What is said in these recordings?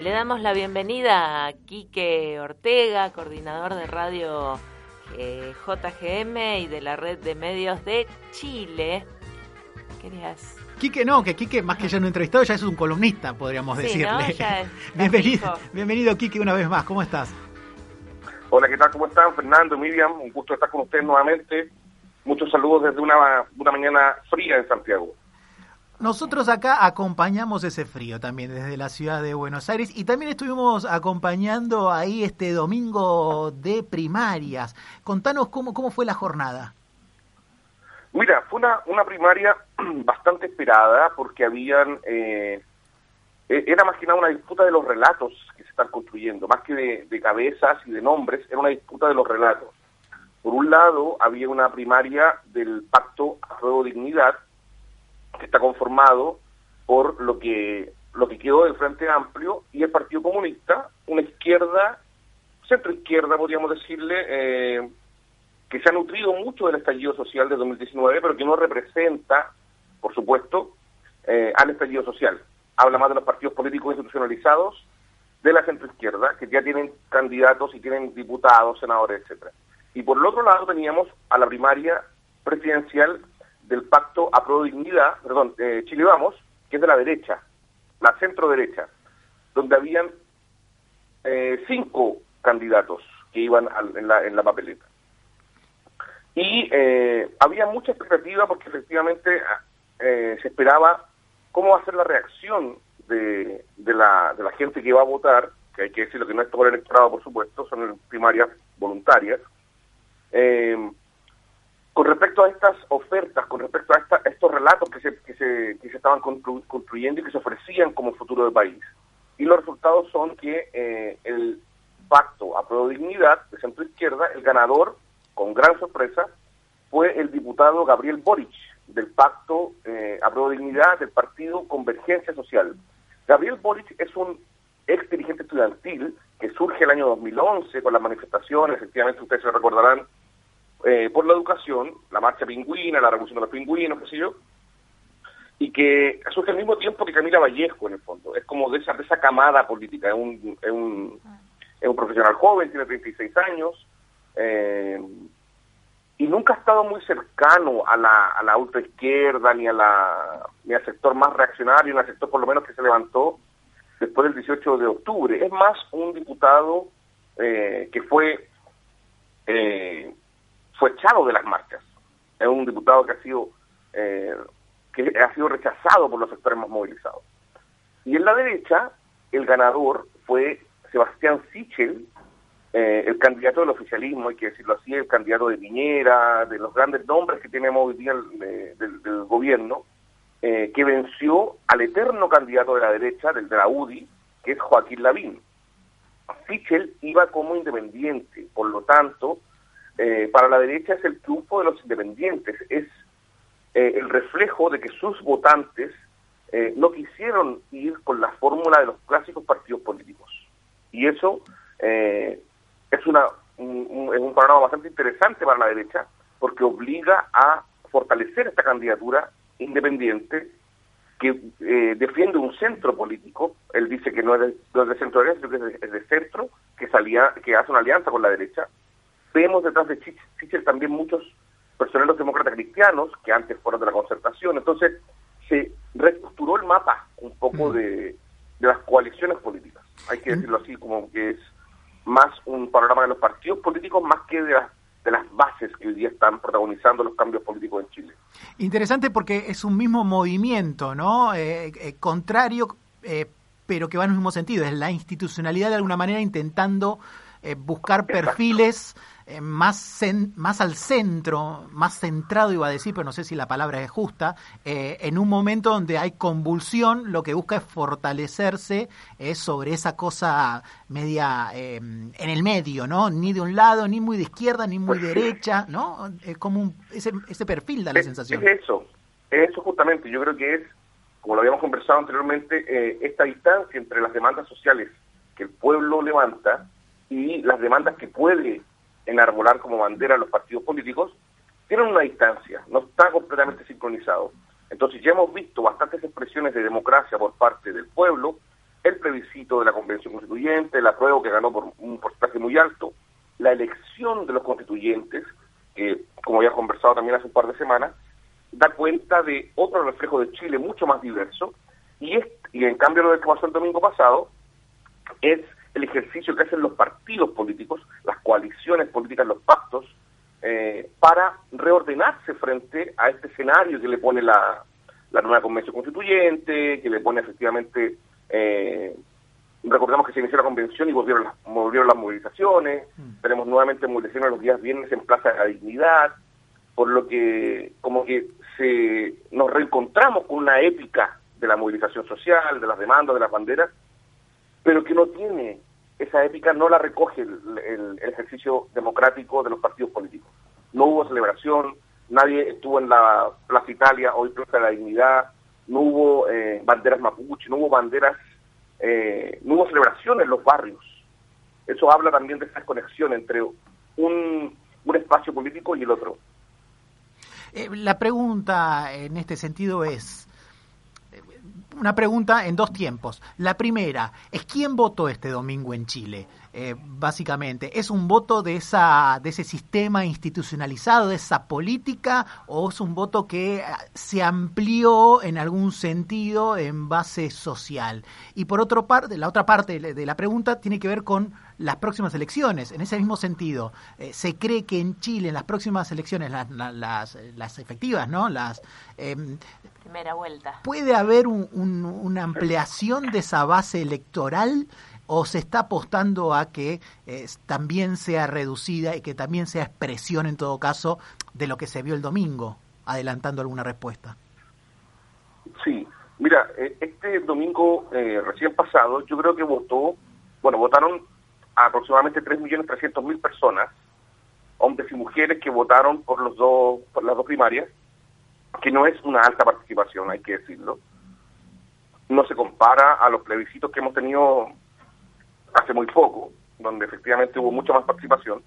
Le damos la bienvenida a Quique Ortega, coordinador de radio JGM y de la Red de Medios de Chile. ¿Querías? Quique no, que Quique más que ya no entrevistado, ya es un columnista, podríamos decirle. ¿No? Ya bienvenido Quique una vez más, ¿cómo estás? Hola, ¿qué tal? ¿Cómo están? Fernando, Miriam, un gusto estar con ustedes nuevamente. Muchos saludos desde una mañana fría en Santiago. Nosotros acá acompañamos ese frío también desde la ciudad de Buenos Aires y también estuvimos acompañando ahí este domingo de primarias. Contanos cómo fue la jornada. Mira, fue una primaria bastante esperada porque era más que nada una disputa de los relatos que se están construyendo, más que de cabezas y de nombres, era una disputa de los relatos. Por un lado, había una primaria del Pacto Apruebo Dignidad, que está conformado por lo que quedó del Frente Amplio y el Partido Comunista, una izquierda, centro-izquierda, podríamos decirle, que se ha nutrido mucho del estallido social de 2019, pero que no representa, por supuesto, al estallido social. Habla más de los partidos políticos institucionalizados de la centro-izquierda, que ya tienen candidatos y tienen diputados, senadores, etcétera. Y por el otro lado teníamos a la primaria presidencial del Pacto Apruebo Dignidad, Chile Vamos, que es de la derecha, la centro-derecha, donde habían 5 candidatos que iban en la papeleta. Y había mucha expectativa porque efectivamente se esperaba cómo va a ser la reacción de la gente que va a votar, que hay que decirlo que no es todo el electorado, por supuesto, son primarias voluntarias, con respecto a estas ofertas, con respecto a estos relatos que se estaban construyendo y que se ofrecían como futuro del país. Y los resultados son que el Pacto Apruebo Dignidad, de centro izquierda, el ganador, con gran sorpresa, fue el diputado Gabriel Boric, del Pacto Apruebo Dignidad del Partido Convergencia Social. Gabriel Boric es un ex dirigente estudiantil que surge el año 2011 con las manifestaciones, efectivamente ustedes se recordarán, por la educación, la marcha pingüina, la revolución de los pingüinos, qué sé yo, y que surge al mismo tiempo que Camila Vallejo, en el fondo. Es como de esa camada política, es un profesional joven, tiene 36 años, y nunca ha estado muy cercano a la ultraizquierda, ni al sector más reaccionario, ni al sector por lo menos que se levantó después del 18 de octubre. Es más un diputado que fue echado de las marchas. Es un diputado que ha sido rechazado por los sectores más movilizados. Y en la derecha, el ganador fue Sebastián Sichel, el candidato del oficialismo, hay que decirlo así, el candidato de Piñera, de los grandes nombres que tenemos hoy día del gobierno, que venció al eterno candidato de la derecha, de la UDI, que es Joaquín Lavín. Sichel iba como independiente, por lo tanto, para la derecha es el triunfo de los independientes, es el reflejo de que sus votantes no quisieron ir con la fórmula de los clásicos partidos políticos. Y eso es un panorama bastante interesante para la derecha, porque obliga a fortalecer esta candidatura independiente que defiende un centro político. Él dice que no es de centro derecha, sino que es de centro, que hace una alianza con la derecha. Vemos detrás de Sichel también muchos personeros demócratas cristianos que antes fueron de la Concertación. Entonces se reestructuró el mapa un poco de las coaliciones políticas. Hay que decirlo así, como que es más un panorama de los partidos políticos más que de las bases que hoy día están protagonizando los cambios políticos en Chile. Interesante porque es un mismo movimiento, ¿no? Contrario, pero que va en el mismo sentido. Es la institucionalidad de alguna manera intentando buscar perfiles más al centro, más centrado iba a decir, pero no sé si la palabra es justa, en un momento donde hay convulsión, lo que busca es fortalecerse sobre esa cosa media en el medio, ¿no? Ni de un lado, ni muy de izquierda, ni muy derecha, ¿no? Como ese perfil da la sensación. Es eso justamente, yo creo que es, como lo habíamos conversado anteriormente, esta distancia entre las demandas sociales que el pueblo levanta y las demandas que puede enarbolar como bandera los partidos políticos, tienen una distancia, no está completamente sincronizado. Entonces ya hemos visto bastantes expresiones de democracia por parte del pueblo, el plebiscito de la Convención Constituyente, el apruebo que ganó por un porcentaje muy alto, la elección de los constituyentes, que como ya he conversado también hace un par de semanas, da cuenta de otro reflejo de Chile mucho más diverso, y en cambio lo que pasó el domingo pasado es el ejercicio que hacen los partidos políticos, las coaliciones políticas, los pactos, para reordenarse frente a este escenario que le pone la nueva Convención Constituyente, que le pone efectivamente, recordemos que se inició la convención y volvieron las movilizaciones, tenemos nuevamente movilizaciones los días viernes en Plaza de la Dignidad, por lo que como que nos reencontramos con una épica de la movilización social, de las demandas, de las banderas, pero que no tiene esa épica, no la recoge el ejercicio democrático de los partidos políticos. No hubo celebración, nadie estuvo en la Plaza Italia, hoy Plaza de la Dignidad, no hubo banderas mapuche, no hubo banderas, no hubo celebración en los barrios. Eso habla también de esa conexión entre un espacio político y el otro. La pregunta en este sentido es una pregunta en dos tiempos. La primera es ¿quién votó este domingo en Chile? Básicamente, ¿es un voto de ese sistema institucionalizado, de esa política, o es un voto que se amplió en algún sentido en base social? Y por otra parte, la otra parte de la pregunta tiene que ver con las próximas elecciones. En ese mismo sentido, se cree que en Chile, en las próximas elecciones, las efectivas, ¿no? Primera vuelta. ¿Puede haber una ampliación de esa base electoral o se está apostando a que también sea reducida y que también sea expresión, en todo caso, de lo que se vio el domingo? Adelantando alguna respuesta. Sí, mira, este domingo recién pasado, yo creo que votaron aproximadamente 3.300.000 personas, hombres y mujeres que votaron por las dos primarias, que no es una alta participación, hay que decirlo. No se compara a los plebiscitos que hemos tenido hace muy poco, donde efectivamente hubo mucha más participación,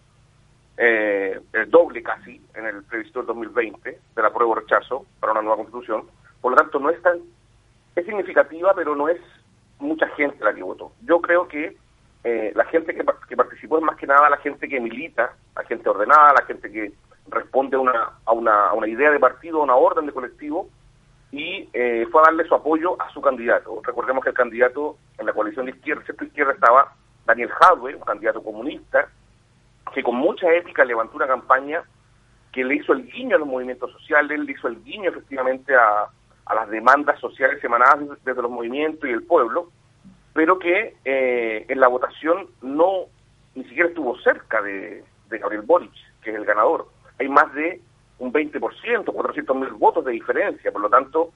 el doble casi en el plebiscito del 2020, del apruebo o rechazo para una nueva constitución. Por lo tanto, es significativa, pero no es mucha gente la que votó. Yo creo que la gente que participó es más que nada la gente que milita, la gente ordenada, la gente que responde a una idea de partido, a una orden de colectivo, y fue a darle su apoyo a su candidato. Recordemos que el candidato en la coalición de centro-izquierda estaba Daniel Jadwe, un candidato comunista, que con mucha épica levantó una campaña que le hizo el guiño a los movimientos sociales, le hizo el guiño efectivamente a las demandas sociales emanadas desde los movimientos y el pueblo, pero que en la votación ni siquiera estuvo cerca de Gabriel Boric, que es el ganador. Hay más de un 20%, 400.000 votos de diferencia, por lo tanto,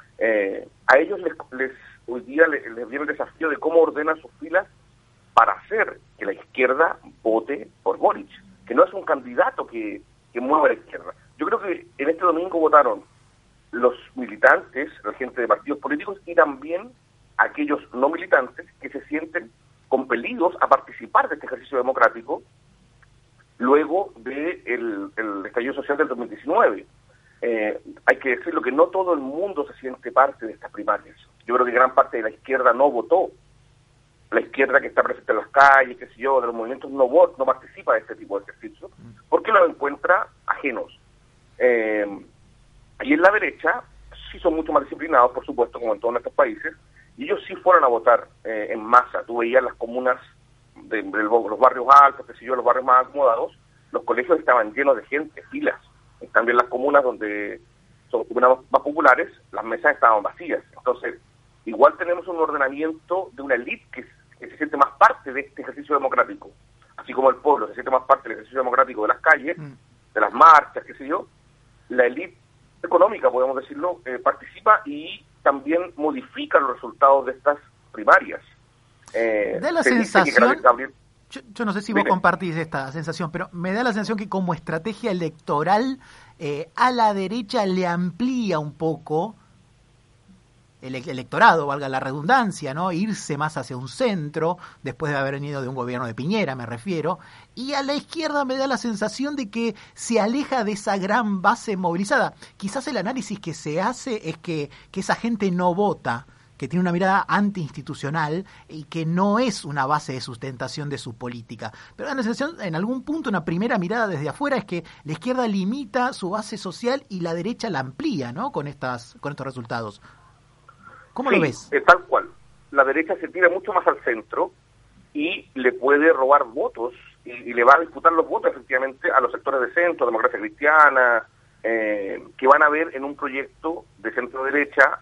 a ellos hoy día les viene el desafío de cómo ordenan sus filas para hacer que la izquierda vote por Boric, que no es un candidato que mueva a la izquierda. Yo creo que en este domingo votaron los militantes, la gente de partidos políticos, y también aquellos no militantes que se sienten compelidos a participar de este ejercicio democrático luego del estallido social del 2019. Hay que decirlo que no todo el mundo se siente parte de estas primarias. Yo creo que gran parte de la izquierda no votó. La izquierda que está presente en las calles, qué sé yo, de los movimientos, no participa de este tipo de ejercicio, porque los encuentra ajenos. Y en la derecha sí son mucho más disciplinados, por supuesto, como en todos nuestros países, y ellos sí fueron a votar en masa. Tú veías las comunas de los barrios altos, qué sé yo, los barrios más acomodados, los colegios estaban llenos de gente, filas. En cambio, en las comunas donde son comunas más populares, las mesas estaban vacías. Entonces, igual tenemos un ordenamiento de una élite que se siente más parte de este ejercicio democrático. Así como el pueblo se siente más parte del ejercicio democrático de las calles, de las marchas, qué sé yo, la élite económica, podemos decirlo, participa y también modifica los resultados de estas primarias. Da la sensación, yo no sé si vos compartís esta sensación, pero me da la sensación que como estrategia electoral a la derecha le amplía un poco el electorado, valga la redundancia, ¿no? Irse más hacia un centro, después de haber venido de un gobierno de Piñera, me refiero, y a la izquierda me da la sensación de que se aleja de esa gran base movilizada. Quizás el análisis que se hace es que esa gente no vota, que tiene una mirada antiinstitucional y que no es una base de sustentación de su política. Pero da la sensación, en algún punto, una primera mirada desde afuera es que la izquierda limita su base social y la derecha la amplía, ¿no? Con estos resultados. ¿Cómo lo ves? Tal cual. La derecha se tira mucho más al centro y le puede robar votos y le va a disputar los votos efectivamente a los sectores de centro, democracia cristiana, que van a ver en un proyecto de centro-derecha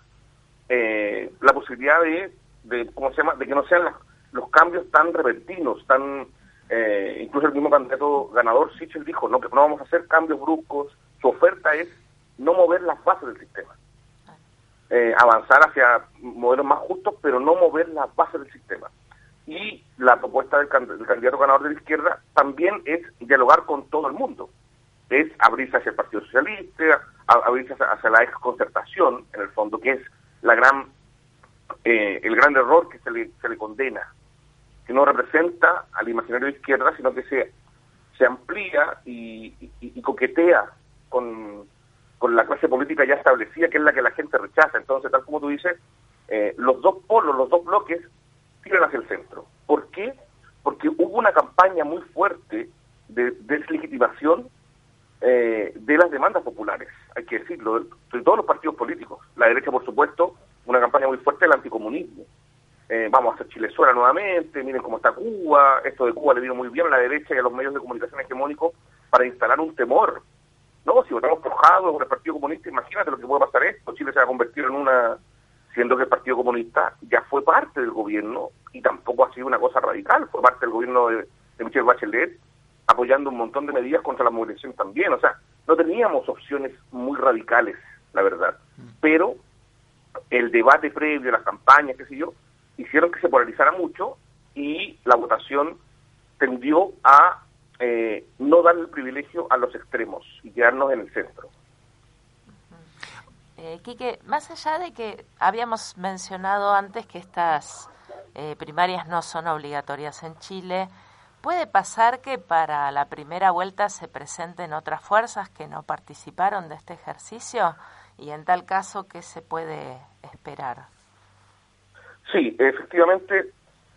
la posibilidad de que no sean los cambios tan repentinos, incluso el mismo candidato ganador, Sichel, dijo que no vamos a hacer cambios bruscos. Su oferta es no mover las bases del sistema. Avanzar hacia modelos más justos, pero no mover las bases del sistema. Y la propuesta del candidato ganador de la izquierda también es dialogar con todo el mundo. Es abrirse hacia el Partido Socialista, abrirse hacia la exconcertación, en el fondo, que es el gran error que se le condena, que no representa al imaginario de izquierda, sino que se amplía y coquetea con la clase política ya establecida, que es la que la gente rechaza. Entonces, tal como tú dices, los dos polos, los dos bloques, tiran hacia el centro. ¿Por qué? Porque hubo una campaña muy fuerte de deslegitimación de las demandas populares, hay que decirlo, de todos los partidos políticos. La derecha, por supuesto, una campaña muy fuerte del anticomunismo. Vamos a hacer Chilezuela nuevamente, miren cómo está Cuba, esto de Cuba le vino muy bien a la derecha y a los medios de comunicación hegemónicos para instalar un temor. No, si votamos por Jadwe o por el Partido Comunista, imagínate lo que puede pasar esto. Chile se va a convertir siendo que el Partido Comunista ya fue parte del gobierno y tampoco ha sido una cosa radical, fue parte del gobierno de Michelle Bachelet, apoyando un montón de medidas contra la movilización también. O sea, no teníamos opciones muy radicales, la verdad. Pero el debate previo, las campañas, qué sé yo, hicieron que se polarizara mucho y la votación tendió a no dar el privilegio a los extremos y quedarnos en el centro. Quique, más allá de que habíamos mencionado antes que estas primarias no son obligatorias en Chile, ¿puede pasar que para la primera vuelta se presenten otras fuerzas que no participaron de este ejercicio? Y en tal caso, ¿qué se puede esperar? Sí, efectivamente,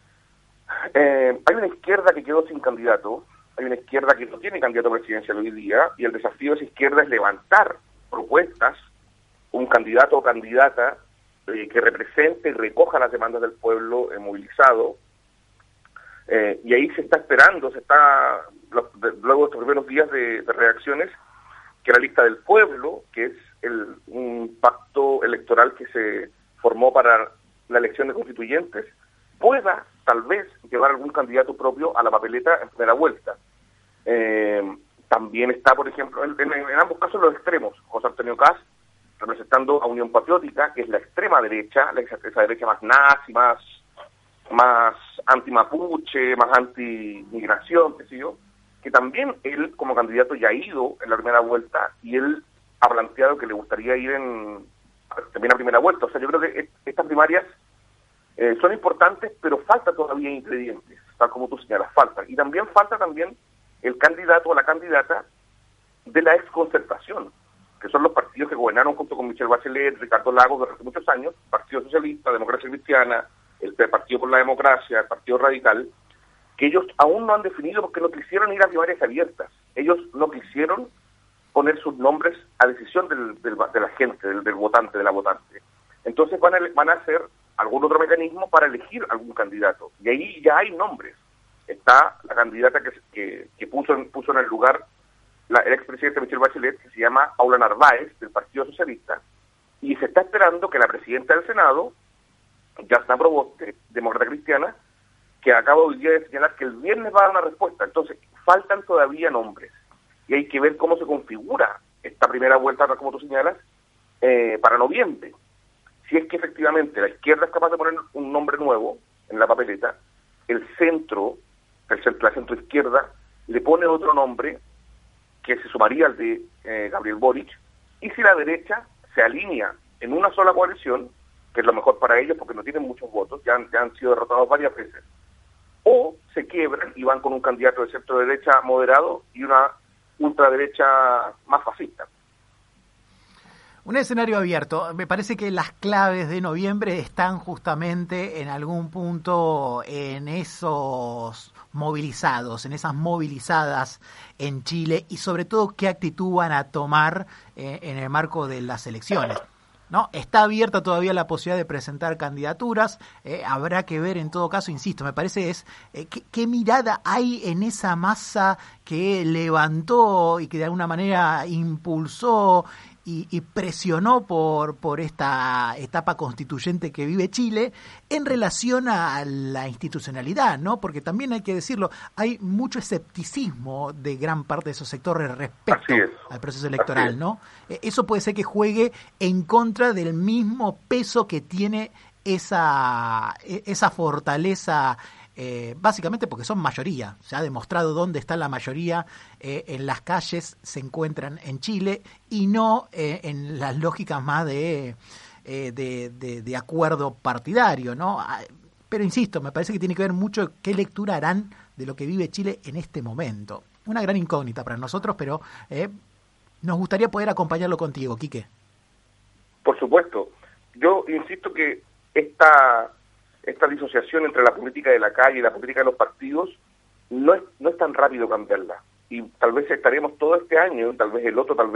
hay una izquierda que quedó sin candidato, hay una izquierda que no tiene candidato presidencial hoy día, y el desafío de esa izquierda es levantar propuestas, un candidato o candidata que represente y recoja las demandas del pueblo movilizado, y ahí se está esperando, luego de estos primeros días de reacciones, que la lista del pueblo, que es un pacto electoral que se formó para la elección de constituyentes, pueda tal vez llevar algún candidato propio a la papeleta en primera vuelta. También está, por ejemplo, en ambos casos los extremos, José Antonio Kast representando a Unión Patriótica, que es la extrema derecha, esa derecha más nazi, más anti-mapuche, más anti-migración, qué sé yo, que también él como candidato ya ha ido en la primera vuelta y él ha planteado que le gustaría ir también a primera vuelta. O sea, yo creo que estas primarias son importantes, pero falta todavía ingredientes, tal como tú señalas, falta. Y también falta el candidato o la candidata de la exconcertación, que son los partidos que gobernaron junto con Michelle Bachelet, Ricardo Lagos durante muchos años, Partido Socialista, Democracia Cristiana, el Partido por la Democracia, el Partido Radical, que ellos aún no han definido porque no quisieron ir a primarias abiertas. Ellos no quisieron poner sus nombres a decisión de la gente, del votante, de la votante. Entonces van a hacer algún otro mecanismo para elegir algún candidato. Y ahí ya hay nombres. Está la candidata que puso en el lugar el expresidente Michelle Bachelet, que se llama Paula Narváez, del Partido Socialista, y se está esperando que la presidenta del Senado, Yasna Proboste, Demócrata Cristiana, que acabo hoy día de señalar que el viernes va a dar una respuesta. Entonces, faltan todavía nombres. Y hay que ver cómo se configura esta primera vuelta, como tú señalas, para noviembre. Si es que efectivamente la izquierda es capaz de poner un nombre nuevo en la papeleta, la centro izquierda le pone otro nombre que se sumaría al de Gabriel Boric, y si la derecha se alinea en una sola coalición, que es lo mejor para ellos porque no tienen muchos votos, ya han sido derrotados varias veces, o se quiebran y van con un candidato de centro derecha moderado y una ultraderecha más fascista. Un escenario abierto. Me parece que las claves de noviembre están justamente en algún punto en esos movilizados, en esas movilizadas en Chile y sobre todo qué actitud van a tomar en el marco de las elecciones. ¿No? Está abierta todavía la posibilidad de presentar candidaturas, habrá que ver en todo caso, insisto, me parece qué mirada hay en esa masa que levantó y que de alguna manera impulsó y presionó por esta etapa constituyente que vive Chile en relación a la institucionalidad, ¿no? Porque también hay que decirlo, hay mucho escepticismo de gran parte de esos sectores respecto al proceso electoral, ¿no? Eso puede ser que juegue en contra del mismo peso que tiene esa fortaleza, básicamente porque son mayoría. Se ha demostrado dónde está la mayoría en las calles, se encuentran en Chile y no en las lógicas más de acuerdo partidario, ¿no? Pero insisto, me parece que tiene que ver mucho qué lectura harán de lo que vive Chile en este momento. Una gran incógnita para nosotros, pero nos gustaría poder acompañarlo contigo, Quique. Por supuesto. Yo insisto que esta disociación entre la política de la calle y la política de los partidos no es tan rápido cambiarla. Y tal vez estaremos todo este año, tal vez el otro,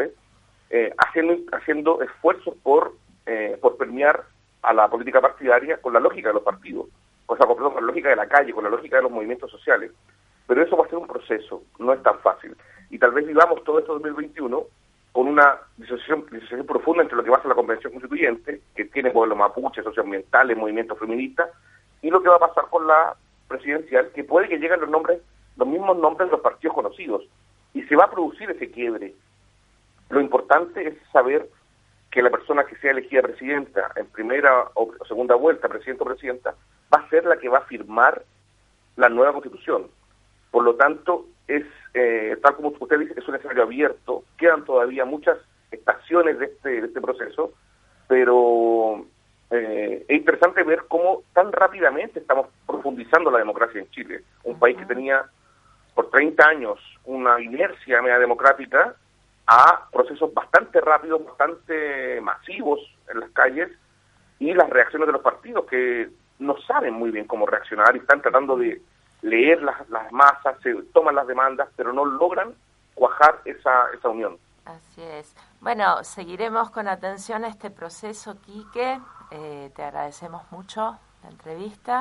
haciendo esfuerzos por permear a la política partidaria con la lógica de los partidos, con la lógica de la calle, con la lógica de los movimientos sociales. Pero eso va a ser un proceso, no es tan fácil. Y tal vez vivamos todo esto 2021 con una disociación profunda entre lo que va a ser la Convención Constituyente, que tiene pueblos mapuches, socioambientales, movimientos feministas, y lo que va a pasar con la presidencial, que puede que lleguen los mismos nombres de los partidos conocidos, y se va a producir ese quiebre. Lo importante es saber que la persona que sea elegida presidenta en primera o segunda vuelta, presidente o presidenta, va a ser la que va a firmar la nueva Constitución. Por lo tanto, tal como usted dice, es un escenario abierto, quedan todavía muchas estaciones de este proceso, pero es interesante ver cómo tan rápidamente estamos profundizando la democracia en Chile, un país que tenía por 30 años una inercia media democrática a procesos bastante rápidos, bastante masivos en las calles, y las reacciones de los partidos que no saben muy bien cómo reaccionar y están tratando de leer las masas, se toman las demandas, pero no logran cuajar esa unión. Así es. Bueno, seguiremos con atención este proceso, Quique. Te agradecemos mucho la entrevista.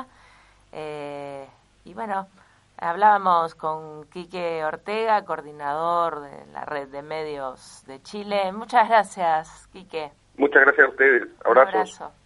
Y bueno, hablábamos con Quique Ortega, coordinador de la Red de Medios de Chile. Muchas gracias, Quique. Muchas gracias a ustedes. Abrazos. Un abrazo.